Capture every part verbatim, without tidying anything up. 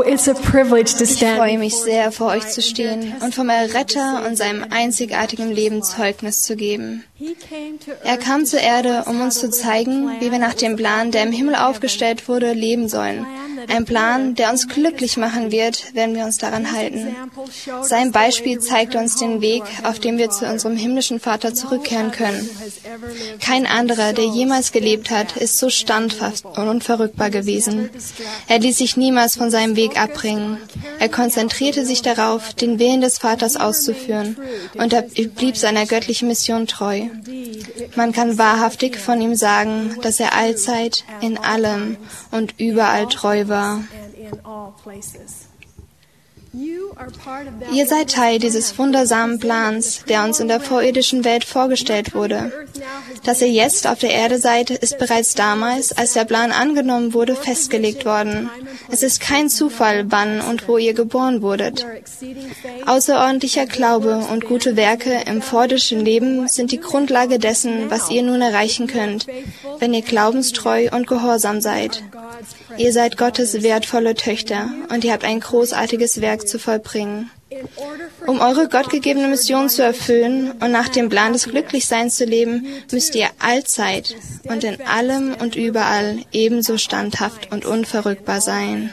it's a privilege to Ich stand freue mich before sehr, you vor euch tonight zu and stehen bear und vom Erretter und testimony seinem of einzigartigen Leben Zeugnis zu geben. He came to Er earth kam to zur show Erde, us um how uns to zu live the zeigen, plan wie wir nach that dem was Plan, der im Himmel outlined in aufgestellt wurde, leben sollen. Ein Plan, der uns glücklich machen wird, wenn wir uns daran halten. Sein Beispiel zeigt uns den Weg, auf dem wir zu unserem himmlischen Vater zurückkehren können. Kein anderer, der jemals gelebt hat, ist so standhaft und unverrückbar gewesen. Er ließ sich niemals von seinem Weg abbringen. Er konzentrierte sich darauf, den Willen des Vaters auszuführen, und er blieb seiner göttlichen Mission treu. Man kann wahrhaftig von ihm sagen, dass er allzeit, in allem und überall treu war. Ihr seid Teil dieses wundersamen Plans, der uns in der vorirdischen Welt vorgestellt wurde. Dass ihr jetzt auf der Erde seid, ist bereits damals, als der Plan angenommen wurde, festgelegt worden. Es ist kein Zufall, wann und wo ihr geboren wurdet. Außerordentlicher Glaube und gute Werke im vorirdischen Leben sind die Grundlage dessen, was ihr nun erreichen könnt, wenn ihr glaubenstreu und gehorsam seid. Ihr seid Gottes wertvolle Töchter und ihr habt ein großartiges Werk zu vollbringen. Um eure gottgegebene Mission zu erfüllen und nach dem Plan des Glücklichseins zu leben, müsst ihr allzeit und in allem und überall ebenso standhaft und unverrückbar sein.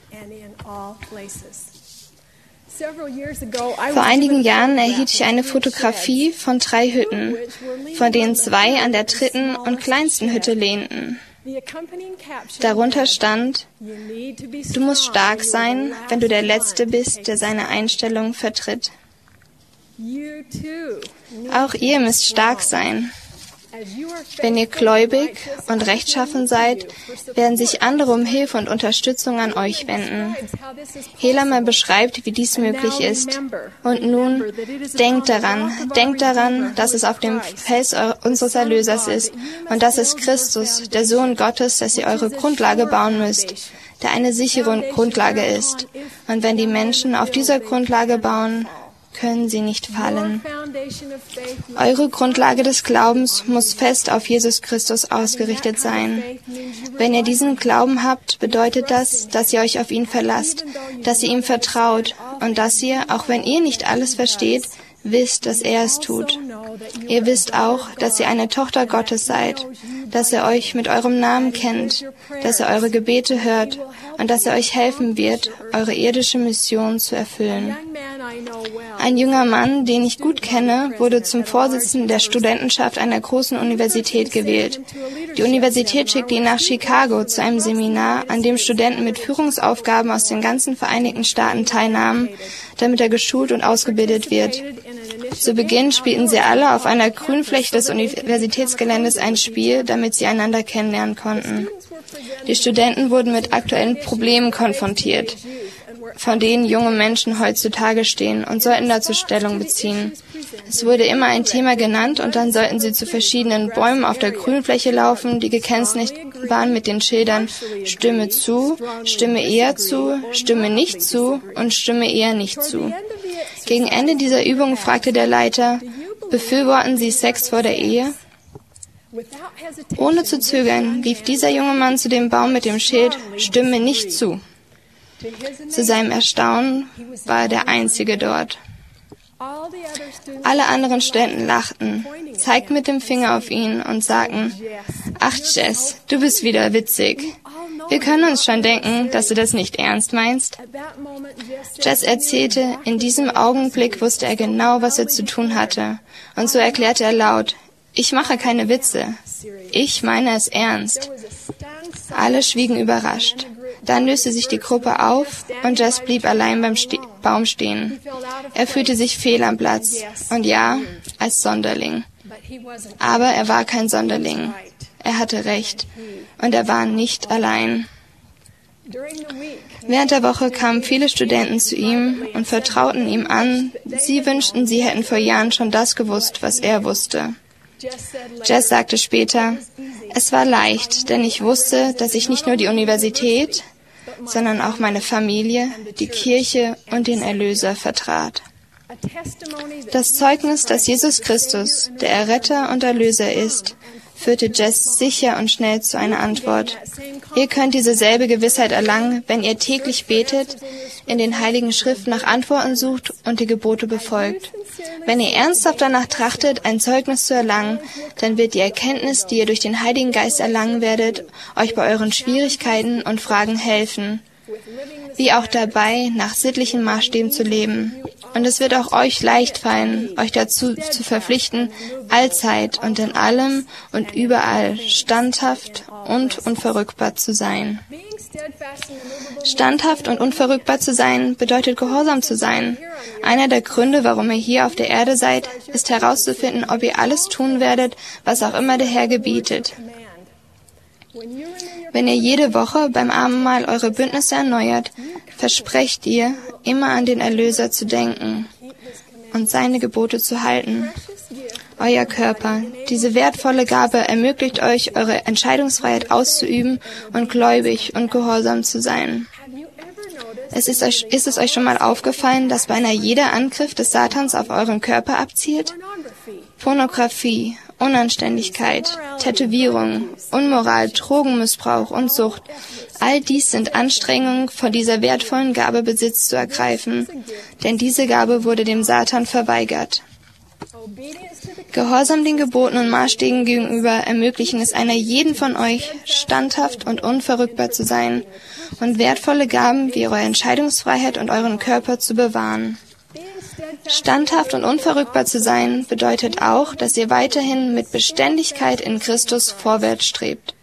Vor einigen Jahren erhielt ich eine Fotografie von drei Hütten, von denen zwei an der dritten und kleinsten Hütte lehnten. Darunter stand: Du musst stark sein, wenn du der Letzte bist, der seine Einstellung vertritt. Auch ihr müsst stark sein. Wenn ihr gläubig und rechtschaffen seid, werden sich andere um Hilfe und Unterstützung an euch wenden. Helaman beschreibt, wie dies möglich ist. Und nun, denkt daran, denkt daran, dass es auf dem Fels unseres Erlösers ist und dass es Christus, der Sohn Gottes, dass ihr eure Grundlage bauen müsst, der eine sichere Grundlage ist. Und wenn die Menschen auf dieser Grundlage bauen, können sie nicht fallen. Eure Grundlage des Glaubens muss fest auf Jesus Christus ausgerichtet sein. Wenn ihr diesen Glauben habt, bedeutet das, dass ihr euch auf ihn verlasst, dass ihr ihm vertraut und dass ihr, auch wenn ihr nicht alles versteht, wisst, dass er es tut. Ihr wisst auch, dass ihr eine Tochter Gottes seid, dass er euch mit eurem Namen kennt, dass er eure Gebete hört und dass er euch helfen wird, eure irdische Mission zu erfüllen. Ein junger Mann, den ich gut kenne, wurde zum Vorsitzenden der Studentenschaft einer großen Universität gewählt. Die Universität schickte ihn nach Chicago zu einem Seminar, an dem Studenten mit Führungsaufgaben aus den ganzen Vereinigten Staaten teilnahmen, damit er geschult und ausgebildet wird. Zu Beginn spielten sie alle auf einer Grünfläche des Universitätsgeländes ein Spiel, damit sie einander kennenlernen konnten. Die Studenten wurden mit aktuellen Problemen konfrontiert, von denen junge Menschen heutzutage stehen, und sollten dazu Stellung beziehen. Es wurde immer ein Thema genannt und dann sollten sie zu verschiedenen Bäumen auf der Grünfläche laufen, die gekennzeichnet waren mit den Schildern Stimme zu, Stimme eher zu, Stimme nicht zu und Stimme eher nicht zu. Gegen Ende dieser Übung fragte der Leiter: Befürworten Sie Sex vor der Ehe? Ohne zu zögern lief dieser junge Mann zu dem Baum mit dem Schild Stimme nicht zu. Zu seinem Erstaunen war er der Einzige dort. Alle anderen Studenten lachten, zeigten mit dem Finger auf ihn und sagten: Ach Jess, du bist wieder witzig. Wir können uns schon denken, dass du das nicht ernst meinst. Jess erzählte, in diesem Augenblick wusste er genau, was er zu tun hatte. Und so erklärte er laut: Ich mache keine Witze. Ich meine es ernst. Alle schwiegen überrascht. Dann löste sich die Gruppe auf und Jess blieb allein beim Ste- Baum stehen. Er fühlte sich fehl am Platz und ja, als Sonderling. Aber er war kein Sonderling. Er hatte recht und er war nicht allein. Während der Woche kamen viele Studenten zu ihm und vertrauten ihm an, sie wünschten, sie hätten vor Jahren schon das gewusst, was er wusste. Jess sagte später: Es war leicht, denn ich wusste, dass ich nicht nur die Universität, sondern auch meine Familie, die Kirche und den Erlöser vertrat. Das Zeugnis, dass Jesus Christus der Erretter und Erlöser ist, führte Jess sicher und schnell zu einer Antwort. Ihr könnt dieselbe Gewissheit erlangen, wenn ihr täglich betet, in den Heiligen Schriften nach Antworten sucht und die Gebote befolgt. Wenn ihr ernsthaft danach trachtet, ein Zeugnis zu erlangen, dann wird die Erkenntnis, die ihr durch den Heiligen Geist erlangen werdet, euch bei euren Schwierigkeiten und Fragen helfen, wie auch dabei, nach sittlichen Maßstäben zu leben. Und es wird auch euch leicht fallen, euch dazu zu verpflichten, allzeit und in allem und überall standhaft und unverrückbar zu sein. Standhaft und unverrückbar zu sein bedeutet gehorsam zu sein. Einer der Gründe, warum ihr hier auf der Erde seid, ist herauszufinden, ob ihr alles tun werdet, was auch immer der Herr gebietet. Wenn ihr jede Woche beim Abendmahl eure Bündnisse erneuert, versprecht ihr, immer an den Erlöser zu denken und seine Gebote zu halten. Euer Körper, diese wertvolle Gabe, ermöglicht euch, eure Entscheidungsfreiheit auszuüben und gläubig und gehorsam zu sein. Es ist, euch, ist es euch schon mal aufgefallen, dass beinahe jeder Angriff des Satans auf euren Körper abzielt? Pornografie, Unanständigkeit, Tätowierung, Unmoral, Drogenmissbrauch und Sucht. All dies sind Anstrengungen, von dieser wertvollen Gabe Besitz zu ergreifen, denn diese Gabe wurde dem Satan verweigert. Gehorsam den Geboten und Maßstäben gegenüber ermöglichen es einer jeden von euch, standhaft und unverrückbar zu sein und wertvolle Gaben wie eure Entscheidungsfreiheit und euren Körper zu bewahren. Standhaft und unverrückbar zu sein bedeutet auch, dass ihr weiterhin mit Beständigkeit in Christus vorwärts strebt.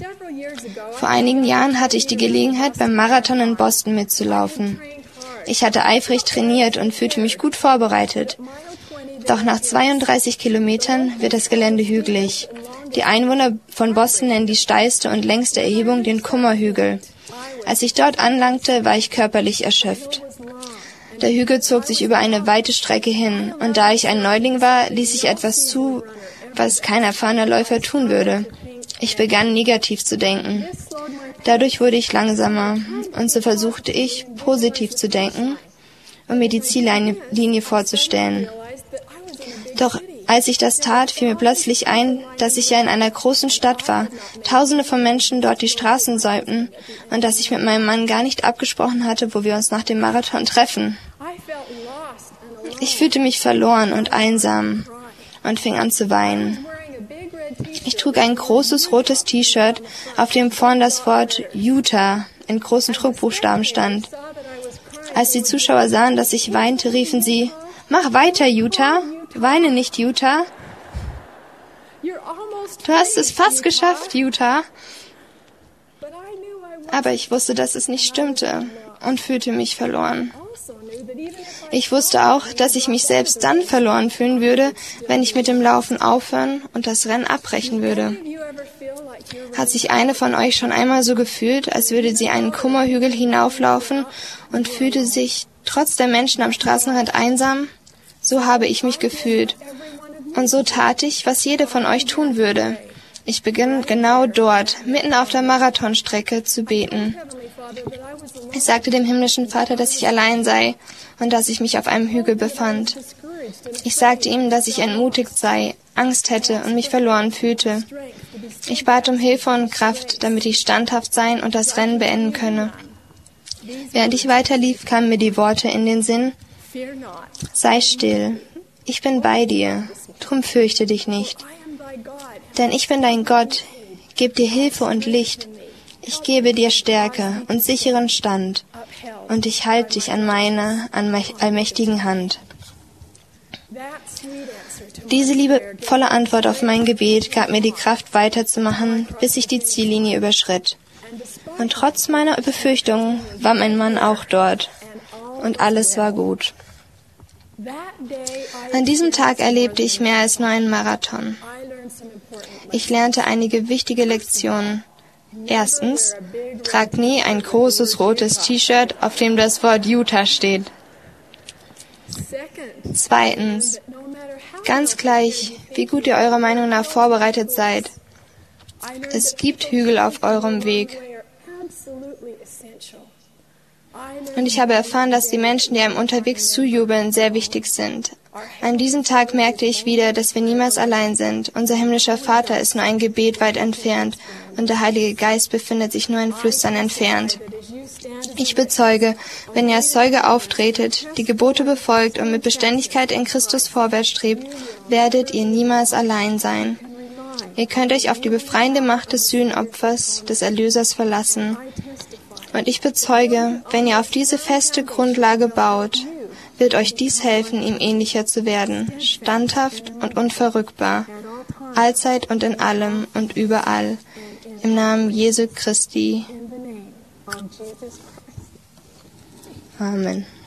Vor einigen Jahren hatte ich die Gelegenheit, beim Marathon in Boston mitzulaufen. Ich hatte eifrig trainiert und fühlte mich gut vorbereitet. Doch nach zweiunddreißig Kilometern wird das Gelände hügelig. Die Einwohner von Boston nennen die steilste und längste Erhebung den Kummerhügel. Als ich dort anlangte, war ich körperlich erschöpft. Der Hügel zog sich über eine weite Strecke hin, und da ich ein Neuling war, ließ ich etwas zu, was kein erfahrener Läufer tun würde. Ich begann negativ zu denken. Dadurch wurde ich langsamer, und so versuchte ich, positiv zu denken, um mir die Ziellinie vorzustellen. Doch als ich das tat, fiel mir plötzlich ein, dass ich ja in einer großen Stadt war, tausende von Menschen dort die Straßen säumten und dass ich mit meinem Mann gar nicht abgesprochen hatte, wo wir uns nach dem Marathon treffen. Ich fühlte mich verloren und einsam und fing an zu weinen. Ich trug ein großes rotes T-Shirt, auf dem vorn das Wort Utah in großen Druckbuchstaben stand. Als die Zuschauer sahen, dass ich weinte, riefen sie, »Mach weiter, Utah! Weine nicht, Utah! Du hast es fast geschafft, Utah!« Aber ich wusste, dass es nicht stimmte und fühlte mich verloren. Ich wusste auch, dass ich mich selbst dann verloren fühlen würde, wenn ich mit dem Laufen aufhören und das Rennen abbrechen würde. Hat sich eine von euch schon einmal so gefühlt, als würde sie einen Kummerhügel hinauflaufen und fühlte sich trotz der Menschen am Straßenrand einsam? So habe ich mich gefühlt. Und so tat ich, was jede von euch tun würde. Ich begann genau dort, mitten auf der Marathonstrecke, zu beten. Ich sagte dem himmlischen Vater, dass ich allein sei und dass ich mich auf einem Hügel befand. Ich sagte ihm, dass ich entmutigt sei, Angst hätte und mich verloren fühlte. Ich bat um Hilfe und Kraft, damit ich standhaft sein und das Rennen beenden könne. Während ich weiterlief, kamen mir die Worte in den Sinn: Sei still, ich bin bei dir, drum fürchte dich nicht. Denn ich bin dein Gott, geb dir Hilfe und Licht. Ich gebe dir Stärke und sicheren Stand, und ich halte dich an meiner allmächtigen Hand. Diese liebevolle Antwort auf mein Gebet gab mir die Kraft, weiterzumachen, bis ich die Ziellinie überschritt. Und trotz meiner Befürchtungen war mein Mann auch dort, und alles war gut. An diesem Tag erlebte ich mehr als nur einen Marathon. Ich lernte einige wichtige Lektionen. Erstens, tragt nie ein großes rotes T-Shirt, auf dem das Wort Utah steht. Zweitens, ganz gleich, wie gut ihr eurer Meinung nach vorbereitet seid, es gibt Hügel auf eurem Weg. Und ich habe erfahren, dass die Menschen, die einem unterwegs zujubeln, sehr wichtig sind. An diesem Tag merkte ich wieder, dass wir niemals allein sind. Unser himmlischer Vater ist nur ein Gebet weit entfernt und der Heilige Geist befindet sich nur ein Flüstern entfernt. Ich bezeuge, wenn ihr als Zeuge auftretet, die Gebote befolgt und mit Beständigkeit in Christus vorwärts strebt, werdet ihr niemals allein sein. Ihr könnt euch auf die befreiende Macht des Sühnopfers, des Erlösers verlassen. Und ich bezeuge, wenn ihr auf diese feste Grundlage baut, wird euch dies helfen, ihm ähnlicher zu werden, standhaft und unverrückbar, allzeit und in allem und überall, im Namen Jesu Christi. Amen.